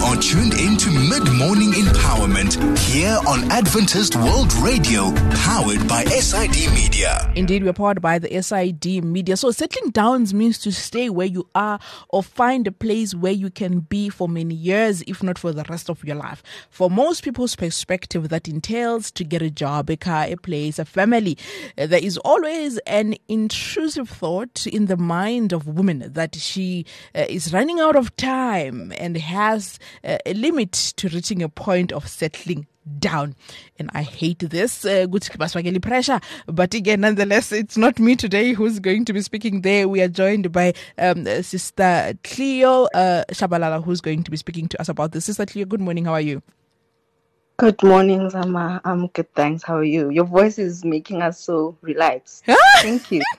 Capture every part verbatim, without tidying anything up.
are tuned into Mid-Morning Empowerment here on Adventist World Radio, powered by S I D Media. Indeed, we're powered by the S I D Media. So settling down means to stay where you are or find a place where you can be for many years, if not for the rest of your life. For most people's perspective, that entails to get a job, a car, a place, a family. Uh, There is always an intrusive thought in the mind of women that she uh, is running out of time and has uh, a limit to reaching a point of settling down. And I hate this, uh, good pressure. But again, nonetheless, it's not me today who's going to be speaking there. We are joined by um, Sister Cleo uh, Shabalala, who's going to be speaking to us about this. Sister Cleo, good morning. How are you? Good morning, Zama. I'm good, thanks. How are you? Your voice is making us so relaxed. Thank you.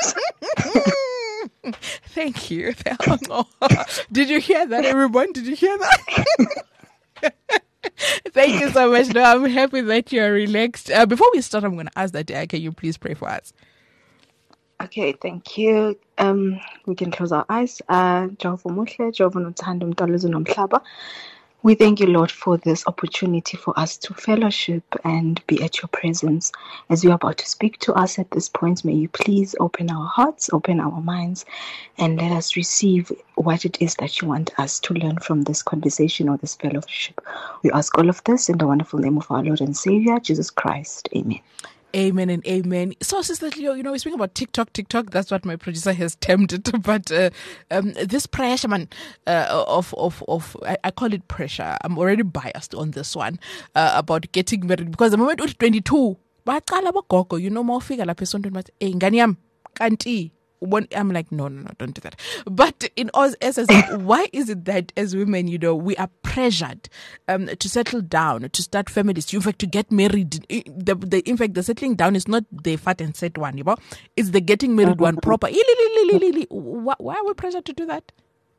Thank you. Did you hear that, everyone? Did you hear that? Thank you so much. No, I'm happy that you're relaxed. Uh, before we start, I'm going to ask that, uh, can you please pray for us? Okay, thank you. Um, we can close our eyes. Uh, Jehovah Muhle, Jehovah Nothando, Mtalozo Nomhlaba. We thank you, Lord, for this opportunity for us to fellowship and be at your presence. As you are about to speak to us at this point, may you please open our hearts, open our minds, and let us receive what it is that you want us to learn from this conversation or this fellowship. We ask all of this in the wonderful name of our Lord and Savior, Jesus Christ. Amen. Amen and amen. So, Sister Cleo, you know, we're speaking about TikTok, TikTok. That's what my producer has termed it. But uh, um, this pressure, man, uh, of, of, of, I, I call it pressure. I'm already biased on this one uh, about getting married. Because the moment we're twenty-two, you know, more figure la person don't matter. Eh, ngani yam, kanti. I'm like, no, no, no, don't do that. But in all essence, why is it that as women, you know, we are pressured um, to settle down, to start families, in fact, to get married? The, the, in fact, the settling down is not the fat and set one, you know? It's the getting married one proper. Why, why are we pressured to do that?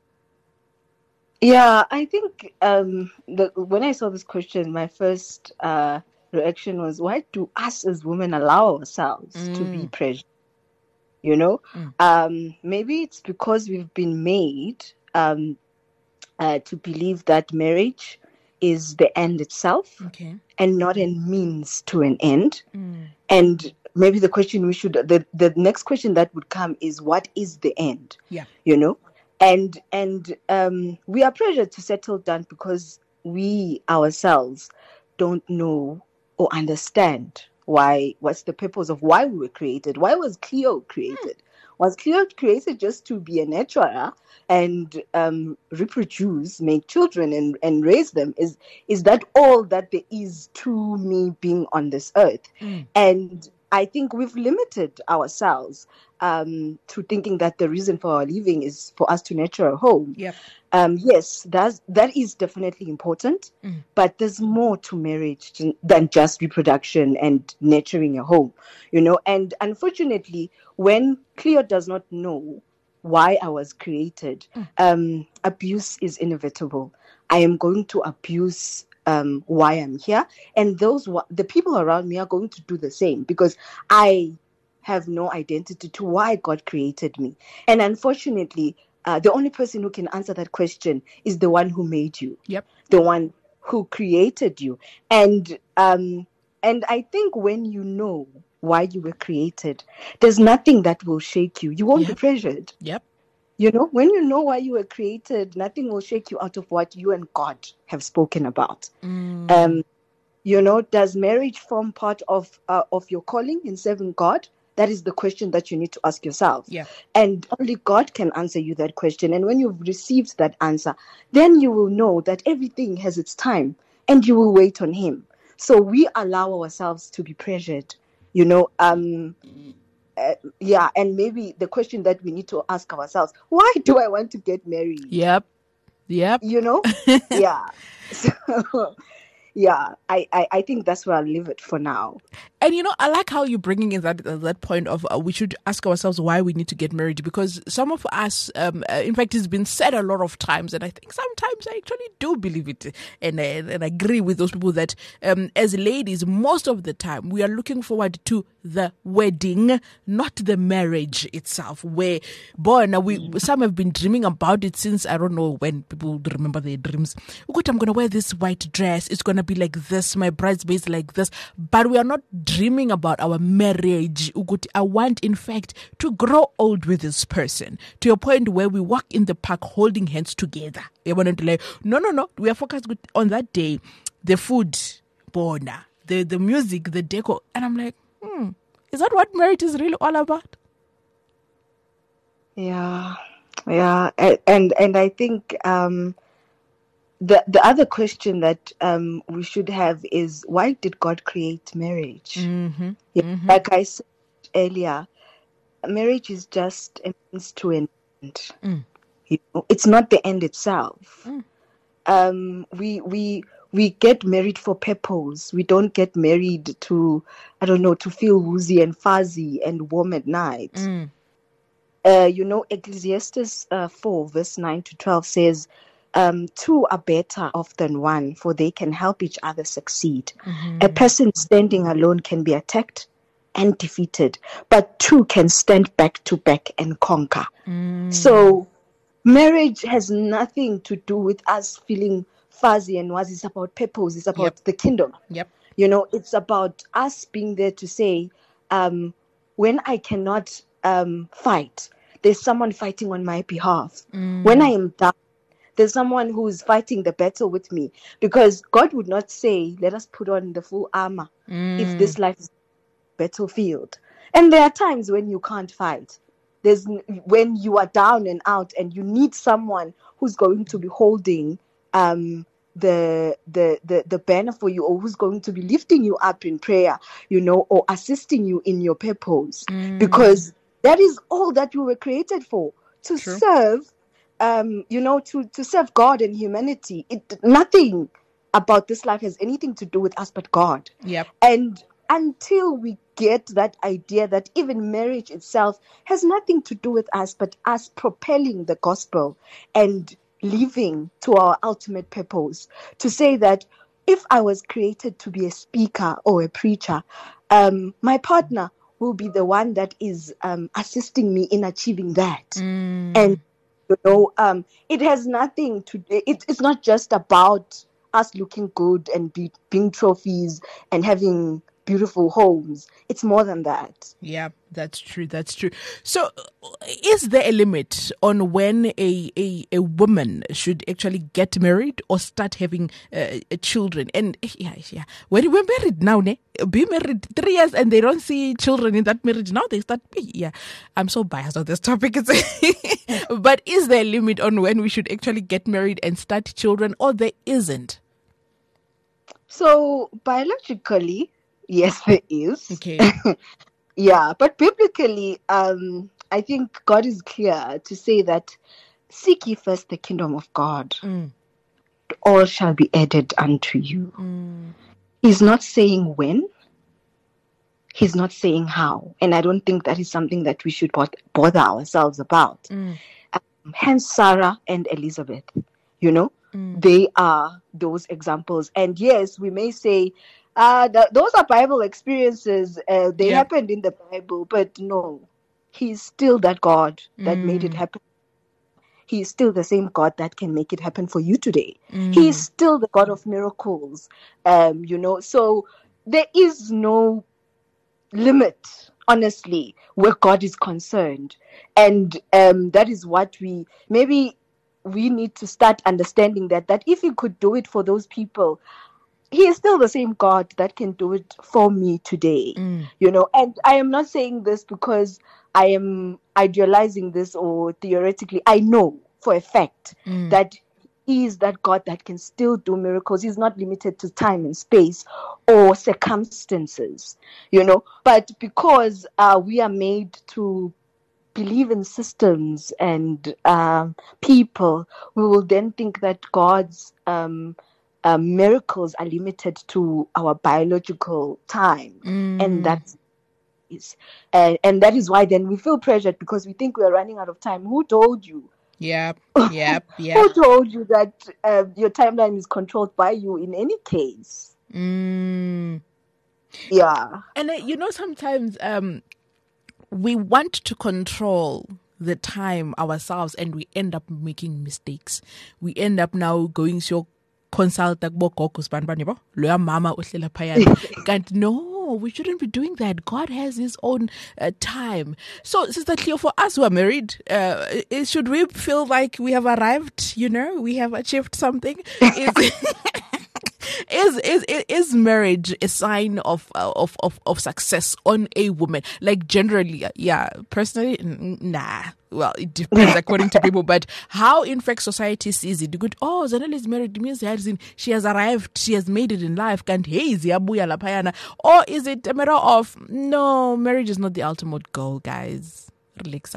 Yeah, I think um, the, when I saw this question, my first uh, reaction was, why do us as women allow ourselves mm. to be pressured? You know, mm. um, maybe it's because we've been made um, uh, to believe that marriage is the end itself okay. and not a means to an end. Mm. And maybe the question we should, the, the next question that would come is, what is the end? Yeah. You know, and and um, we are pressured to settle down because we ourselves don't know or understand why, what's the purpose of why we were created? Why was Cleo created? Hmm. Was Cleo created just to be a nurturer and um, reproduce, make children and, and raise them? Is is that all that there is to me being on this earth? Hmm. And I think we've limited ourselves um, to thinking that the reason for our living is for us to nurture a home. Yep. Um, yes, that's, that is definitely important, mm. but there's more to marriage than just reproduction and nurturing a home, you know. And unfortunately, when Cleo does not know why I was created, mm. um, abuse is inevitable. I am going to abuse um, why I'm here, and those the people around me are going to do the same because I have no identity to why God created me. And unfortunately, Uh, the only person who can answer that question is the one who made you, yep. the one who created you. And um, and I think when you know why you were created, there's nothing that will shake you. You won't yep. be pressured. Yep. You know, when you know why you were created, nothing will shake you out of what you and God have spoken about. Mm. Um, you know, does marriage form part of uh, of your calling in serving God? That is the question that you need to ask yourself. Yeah. And only God can answer you that question. And when you've received that answer, then you will know that everything has its time and you will wait on Him. So we allow ourselves to be pressured, you know. Um, uh, yeah, and maybe the question that we need to ask ourselves, why do I want to get married? Yep. Yep. You know? Yeah. So, yeah, I, I, I think that's where I'll leave it for now. And, you know, I like how you're bringing in that uh, that point of uh, we should ask ourselves why we need to get married, because some of us, um, uh, in fact, it's been said a lot of times, and I think sometimes I actually do believe it, and, uh, and agree with those people that um, as ladies, most of the time, we are looking forward to the wedding, not the marriage itself, where, boy, now we, some have been dreaming about it since, I don't know when people remember their dreams. Good, I'm going to wear this white dress. It's going to be like this. My bridesmaids like this. But we are not dreaming about our marriage. I want, in fact, to grow old with this person to a point where we walk in the park holding hands together. No, no, no. We are focused on that day, the food, bona, the, the music, the decor. And I'm like, hmm, is that what marriage is really all about? Yeah, yeah. And, and, and I think um, the, the other question that um, we should have is, why did God create marriage? Mm-hmm. Yeah, Mm-hmm. like I said earlier, marriage is just a means to an end. Mm. You know, it's not the end itself. Mm. Um, we we we get married for purpose. We don't get married to, I don't know, to feel woozy and fuzzy and warm at night. Mm. Uh, you know, Ecclesiastes uh, four, verse nine to twelve says, um, two are better off than one, for they can help each other succeed. Mm-hmm. A person standing alone can be attacked and defeated, but two can stand back to back and conquer. Mm. So marriage has nothing to do with us feeling fuzzy and was. It's about purpose. It's about Yep. the kingdom. Yep. You know, it's about us being there to say, um, when I cannot um, fight, there's someone fighting on my behalf. Mm. When I am down, there's someone who is fighting the battle with me. Because God would not say, let us put on the full armor Mm. if this life is a battlefield. And there are times when you can't fight. There's when you are down and out and you need someone who's going to be holding um, the, the the the banner for you, or who's going to be lifting you up in prayer, you know, or assisting you in your purpose. Mm. Because that is all that you were created for, to True. serve, um, you know, to, to serve God and humanity. It, nothing about this life has anything to do with us but God. Yep. And until we get that idea that even marriage itself has nothing to do with us but us propelling the gospel and living to our ultimate purpose, to say that if I was created to be a speaker or a preacher, um, my partner will be the one that is um, assisting me in achieving that. Mm. And, you know, um, it has nothing to, it, it's not just about us looking good and be, being trophies and having beautiful homes. It's more than that. Yeah, that's true. That's true. So, is there a limit on when a a, a woman should actually get married or start having uh, children? And yeah, yeah, when we're married now, ne, be married three years and they don't see children in that marriage, now they start. Yeah, I'm so biased on this topic. It's but is there a limit on when we should actually get married and start children, or there isn't? So biologically, yes, there is. Okay. Yeah, but biblically, um, I think God is clear to say that seek ye first the kingdom of God. Mm. All shall be added unto you. Mm. He's not saying when. He's not saying how. And I don't think that is something that we should bother ourselves about. Mm. Um, hence Sarah and Elizabeth, you know, Mm. they are those examples. And yes, we may say, Uh, the, those are Bible experiences. Uh, they Yeah. happened in the Bible, but no, He's still that God that Mm. made it happen. He is still the same God that can make it happen for you today. Mm. He is still the God of miracles. Um, you know, so there is no limit, honestly, where God is concerned, and um, that is what we maybe we need to start understanding that that if He could do it for those people, He is still the same God that can do it for me today. Mm. You know, and I am not saying this because I am idealizing this or theoretically. I know for a fact Mm. that He is that God that can still do miracles. He's not limited to time and space or circumstances, you know. But because uh, we are made to believe in systems and um, people, we will then think that God's um, um, miracles are limited to our biological time, Mm. and that's is, and and that is why then we feel pressured because we think we are running out of time. Who told you? Yep, yep, yep. Who told you that uh, your timeline is controlled by you in any case? Mm. Yeah. And uh, you know, sometimes um, we want to control the time ourselves, and we end up making mistakes. We end up now going to consult mama and no, we shouldn't be doing that. God has his own uh, time. So, Sister Cleo, for us who are married, uh, is, should we feel like we have arrived, you know, we have achieved something? Is Is is is marriage a sign of of of of success on a woman? Like generally, yeah. Personally, nah. Well, it depends according to people. But how, in fact, society sees it? Good. Oh, Zanele is married. It means she has arrived. She has made it in life. Can't hey ziabuya lapayana? Or is it a matter of no? Marriage is not the ultimate goal, guys. Relax.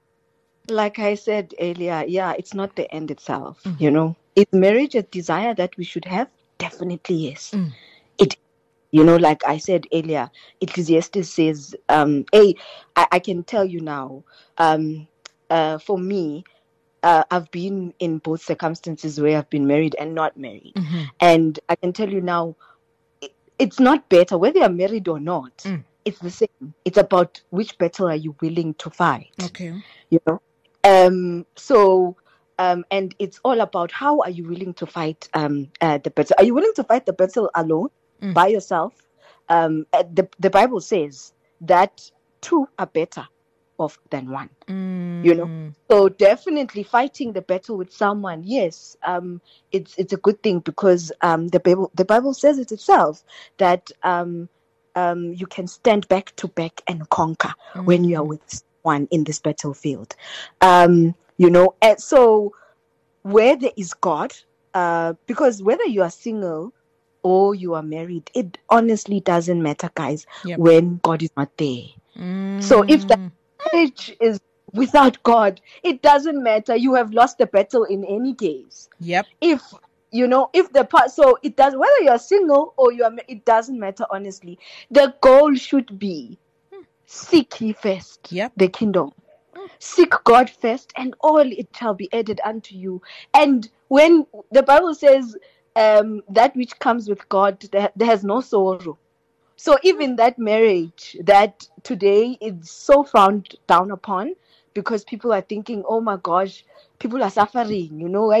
Like I said earlier, yeah, it's not the end itself. Mm-hmm. You know, is marriage a desire that we should have? Definitely yes. Mm. It, you know, like I said earlier, Ecclesiastes says, um, hey, I, I can tell you now, um, uh, for me, uh, I've been in both circumstances where I've been married and not married. Mm-hmm. And I can tell you now, it, it's not better, whether you're married or not, mm. it's the same. It's about which battle are you willing to fight. Okay. You know? Um, so... Um, and it's all about how are you willing to fight um, uh, the battle? Are you willing to fight the battle alone, mm. by yourself? Um, the the Bible says that two are better off than one. Mm. You know, so definitely fighting the battle with someone, yes, um, it's it's a good thing because um, the Bible the Bible says it itself that um, um, you can stand back to back and conquer mm. when you are with one in this battlefield. Um, You know, and so where there is God, uh, because whether you are single or you are married, it honestly doesn't matter, guys, yep. when God is not there. Mm. So if the marriage is without God, it doesn't matter. You have lost the battle in any case. Yep. If, you know, if the part, so it does, whether you're single or you are, it doesn't matter, honestly. The goal should be seek ye first yep. the kingdom. Seek God first, and all it shall be added unto you. And when the Bible says um, that which comes with God, there, there has no sorrow. So even that marriage that today is so frowned down upon because people are thinking, oh my gosh, people are suffering, you know,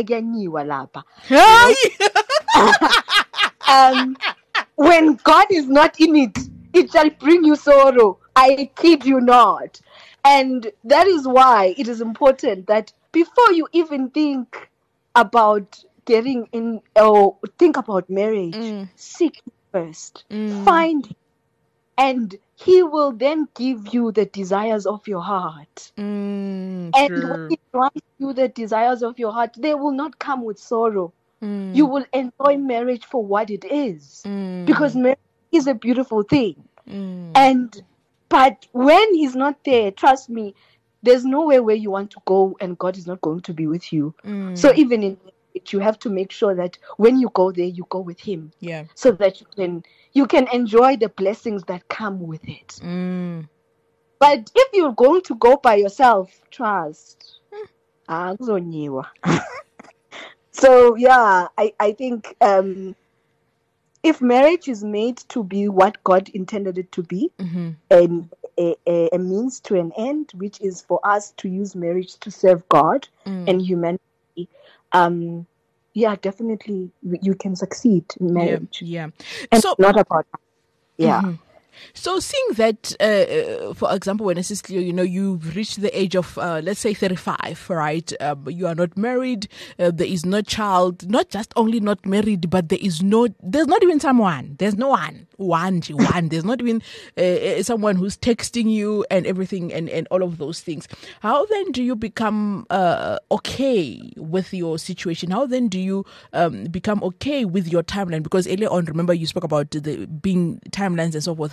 um, when God is not in it, it shall bring you sorrow. I kid you not. And that is why it is important that before you even think about getting in or think about marriage, mm. seek first, mm. find him, and he will then give you the desires of your heart. Mm, and true. when he grants you the desires of your heart, they will not come with sorrow. Mm. You will enjoy marriage for what it is, mm. because marriage is a beautiful thing. Mm. And But when he's not there, trust me, there's nowhere where you want to go and God is not going to be with you. Mm. So even in it, you have to make sure that when you go there, you go with him. Yeah. So that you can you can enjoy the blessings that come with it. Mm. But if you're going to go by yourself, trust. Mm. So yeah, I, I think um, if marriage is made to be what God intended it to be, mm-hmm. and a, a, a means to an end, which is for us to use marriage to serve God mm. and humanity, um, yeah, definitely you can succeed in marriage. Yeah, yeah. And so not about yeah. Mm-hmm. So seeing that, uh, for example, when Missus Cleo, you know, you've reached the age of, uh, let's say thirty-five, right? Um, you are not married. Uh, there is no child, not just only not married, but there is no, there's not even someone. There's no one, one, one. There's not even uh, someone who's texting you and everything and, and all of those things. How then do you become uh, okay with your situation? How then do you um, become okay with your timeline? Because earlier on, remember, you spoke about the being timelines and so forth.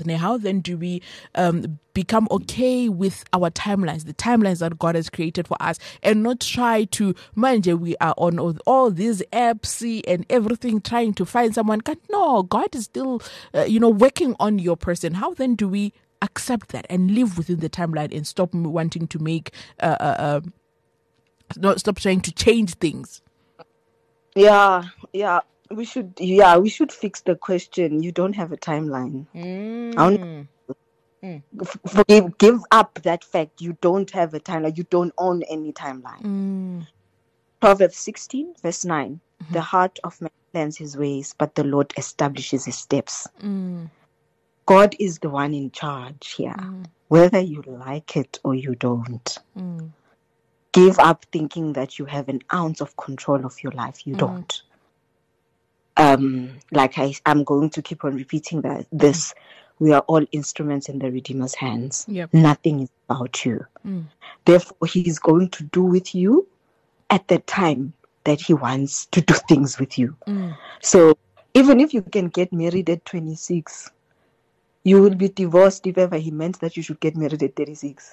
Now, how then do we um, become okay with our timelines, the timelines that God has created for us, and not try to, mind you, we are on all, all these apps and everything, trying to find someone. No, God is still, uh, you know, working on your person. How then do we accept that and live within the timeline and stop wanting to make, uh, uh, uh, not stop trying to change things? Yeah, yeah. We should, yeah, we should fix the question. You don't have a timeline. Mm. Mm. Forgive, give up that fact. You don't have a timeline. You don't own any timeline. Mm. Proverbs sixteen, verse nine. Mm-hmm. The heart of man plans his ways, but the Lord establishes his steps. Mm. God is the one in charge here, mm. whether you like it or you don't. Mm. Give up thinking that you have an ounce of control of your life. You mm. don't. Um, like I, I'm going to keep on repeating that this, we are all instruments in the Redeemer's hands. Yep. Nothing is about you. Mm. Therefore, he is going to do with you at the time that he wants to do things with you. Mm. So even if you can get married at twenty-six, you will be divorced if ever he meant that you should get married at thirty-six.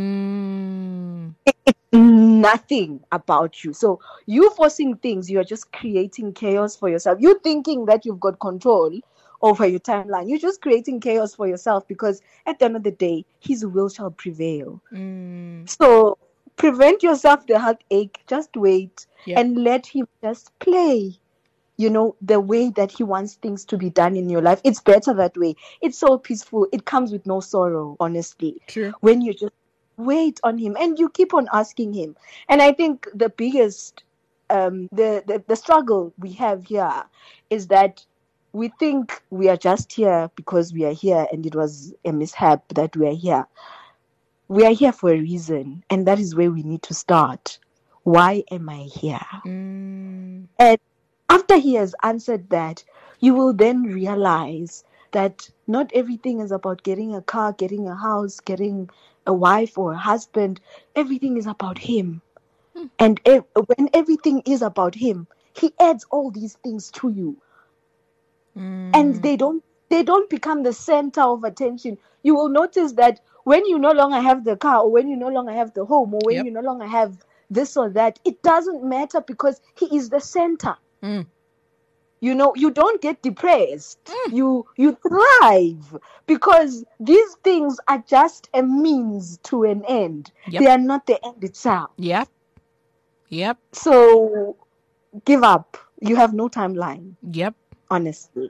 Mm. It's nothing about you. So you forcing things, you are just creating chaos for yourself. You thinking that you've got control over your timeline. You're just creating chaos for yourself, because at the end of the day, his will shall prevail. Mm. So prevent yourself the heartache. Just wait yep. and let him just play, you know, the way that he wants things to be done in your life. It's better that way. It's so peaceful. It comes with no sorrow, honestly. True. When you just wait on him and you keep on asking him. And I think the biggest, um, the, the, the struggle we have here is that we think we are just here because we are here and it was a mishap that we are here. We are here for a reason, and that is where we need to start. Why am I here? Mm. And after he has answered that, you will then realize that not everything is about getting a car, getting a house, getting a wife or a husband. Everything is about him. Mm. And ev- when everything is about him, he adds all these things to you. Mm. And they don't they don't become the center of attention. You will notice that when you no longer have the car, or when you no longer have the home, or when yep. you no longer have this or that, it doesn't matter, because he is the center. Mm. You know, you don't get depressed. Mm. You you thrive, because these things are just a means to an end. Yep. They are not the end itself. Yep. Yep. So give up. You have no timeline. Yep. Honestly.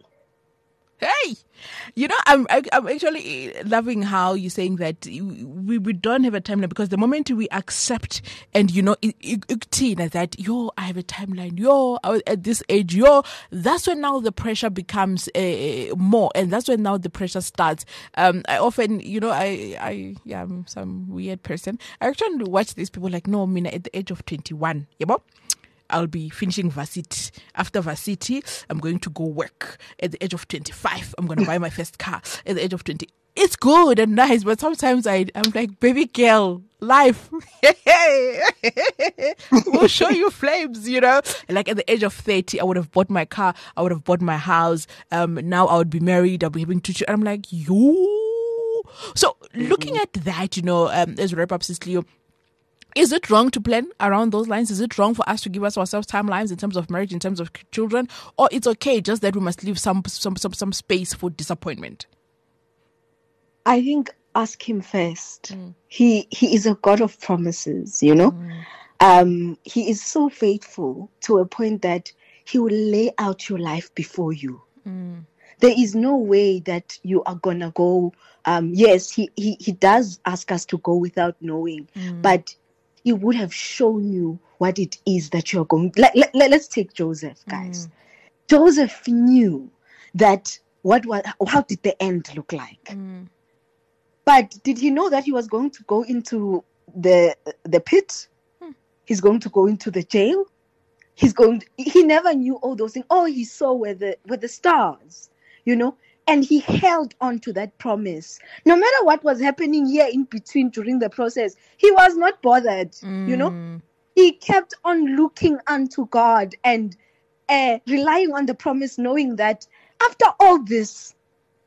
Hey, you know, I'm I'm actually loving how you're saying that we, we don't have a timeline, because the moment we accept and, you know, that, yo, I have a timeline, yo, at this age, yo, that's when now the pressure becomes uh, more, and that's when now the pressure starts. Um, I often, you know, I, I, yeah, I'm some weird person. I actually watch these people like, no, Mina, at the age of twenty-one, you know? I'll be finishing varsity. After varsity, I'm going to go work. At the age of twenty-five, I'm going to buy my first car. At the age of twenty, it's good and nice, but sometimes I, I'm like, baby girl, life. We'll show you flames, you know. Like at the age of thirty, I would have bought my car. I would have bought my house. Um, now I would be married. I'll be having two children. I'm like, yo. So looking at that, you know, um, as we wrap up, Sis Leo, is it wrong to plan around those lines? Is it wrong for us to give us ourselves timelines in terms of marriage, in terms of children? Or it's okay, just that we must leave some some some, some space for disappointment? I think ask him first. Mm. He he is a God of promises, you know. Mm. Um, he is so faithful to a point that he will lay out your life before you. Mm. There is no way that you are gonna go. Um, yes, he, he, he does ask us to go without knowing, mm. but he would have shown you what it is that you're going. Let, let, let's take Joseph, guys. Mm. Joseph knew that what was, how did the end look like? Mm. But did he know that he was going to go into the the pit? Mm. He's going to go into the jail. He's going. To, he never knew all those things. All he saw were the were the stars, you know. And he held on to that promise. No matter what was happening here in between during the process, he was not bothered, mm. you know. He kept on looking unto God and uh, relying on the promise, knowing that after all this,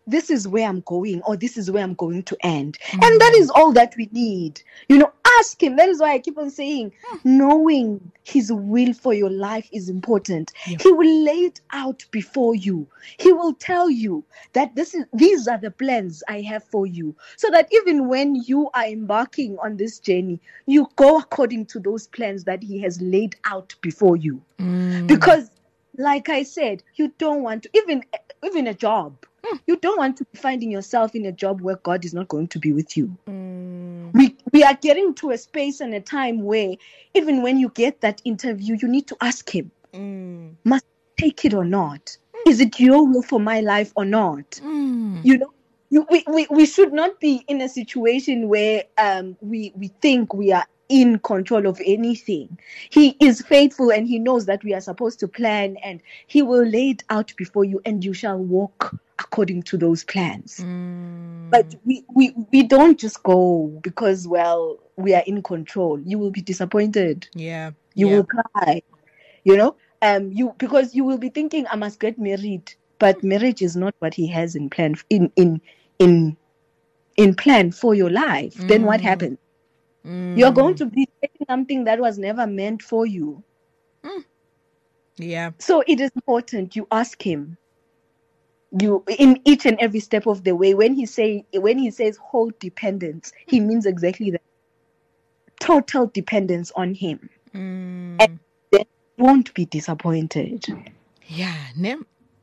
this is where I'm going, or this is where I'm going to end. Mm-hmm. And that is all that we need. You know, ask him. That is why I keep on saying, mm. knowing his will for your life is important. Yeah. He will lay it out before you. He will tell you that this is, these are the plans I have for you. So that even when you are embarking on this journey, you go according to those plans that he has laid out before you. Mm. Because, like I said, you don't want to, even, even a job, you don't want to be finding yourself in a job where God is not going to be with you. Mm. We we are getting to a space and a time where even when you get that interview, you need to ask him, mm. must I take it or not? Mm. Is it your will for my life or not? Mm. You know, you, we, we, we should not be in a situation where um we, we think we are in control of anything. He is faithful and he knows that we are supposed to plan, and he will lay it out before you and you shall walk according to those plans. Mm. But we, we, we don't just go because, well, we are in control. You will be disappointed. Yeah. You yeah. will cry, you know, um, you, because you will be thinking, I must get married, but marriage is not what he has in plan, in, in, in, in plan for your life. Mm. Then what happens? Mm. You're going to be taking something that was never meant for you. Mm. Yeah. So it is important you ask him. You in each and every step of the way. When he say when he says whole dependence, he means exactly that. Total dependence on him, mm. and then you won't be disappointed. Yeah, ne?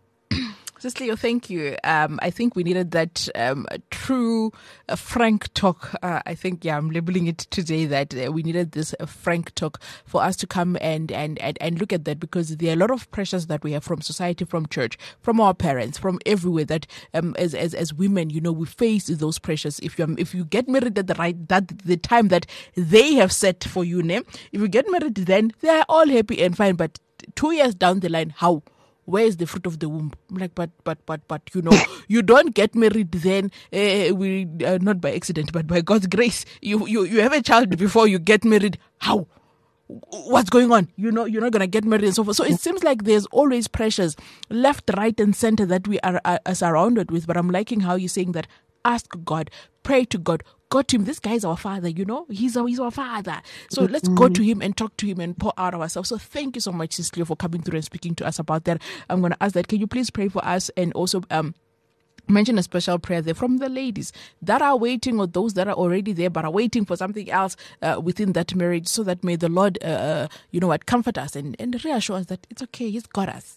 Sister Leo, thank you. Um, I think we needed that um, true, uh, frank talk. Uh, I think, yeah, I'm labeling it today that uh, we needed this uh, frank talk for us to come and, and, and, and look at that, because there are a lot of pressures that we have from society, from church, from our parents, from everywhere, that um, as, as as women, you know, we face those pressures. If you if you get married at the right, that the time that they have set for you, ne? If you get married then, they're all happy and fine. But two years down the line, how? Where is the fruit of the womb? I'm like, but, but, but, but, you know, you don't get married then, uh, we, uh, not by accident, but by God's grace. You, you, you have a child before you get married. How? What's going on? You know, you're not going to get married and so forth. So it seems like there's always pressures left, right, and center that we are, are, are surrounded with. But I'm liking how you're saying that ask God, pray to God, go to him. This guy is our father, you know, he's our, he's our father. So let's go to him and talk to him and pour out ourselves. So thank you so much, Sister Leo, for coming through and speaking to us about that. I'm going to ask that, can you please pray for us, and also um mention a special prayer there from the ladies that are waiting, or those that are already there but are waiting for something else uh, within that marriage, so that may the Lord, uh, you know what, comfort us and, and reassure us that it's okay, he's got us.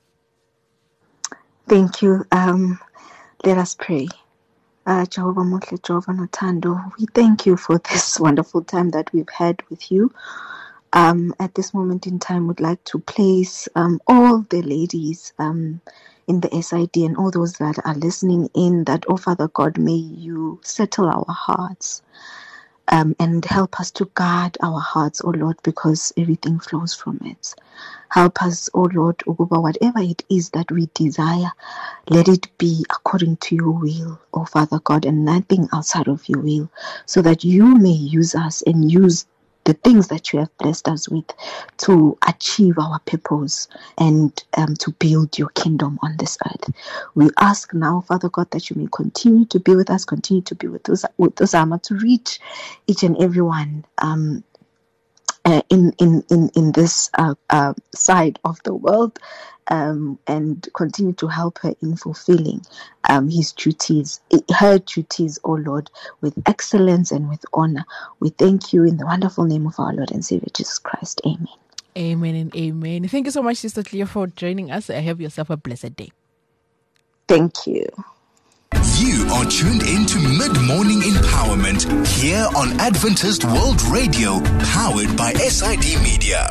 Thank you. Um, let us pray. Uh, Jehovah Motle, Jehovah Notando, we thank you for this wonderful time that we've had with you. Um, at this moment in time, we'd like to place um, all the ladies um, in the S I D and all those that are listening in, that, oh Father God, may you settle our hearts um, and help us to guard our hearts, oh Lord, because everything flows from it. Help us, oh Lord, whatever it is that we desire, let it be according to your will, oh Father God, and nothing outside of your will, so that you may use us and use the things that you have blessed us with to achieve our purpose and um, to build your kingdom on this earth. We ask now, Father God, that you may continue to be with us, continue to be with us, with us, Ama, to reach each and everyone um, uh, in, in, in, in this uh, uh, side of the world, um, and continue to help her in fulfilling um, his duties, her duties, oh Lord, with excellence and with honor. We thank you in the wonderful name of our Lord and Savior Jesus Christ. Amen. Amen and amen. Thank you so much, Sister Leo, for joining us. Have yourself a blessed day. Thank you. You are tuned in to Mid-Morning Empowerment here on Adventist World Radio, powered by S I D Media.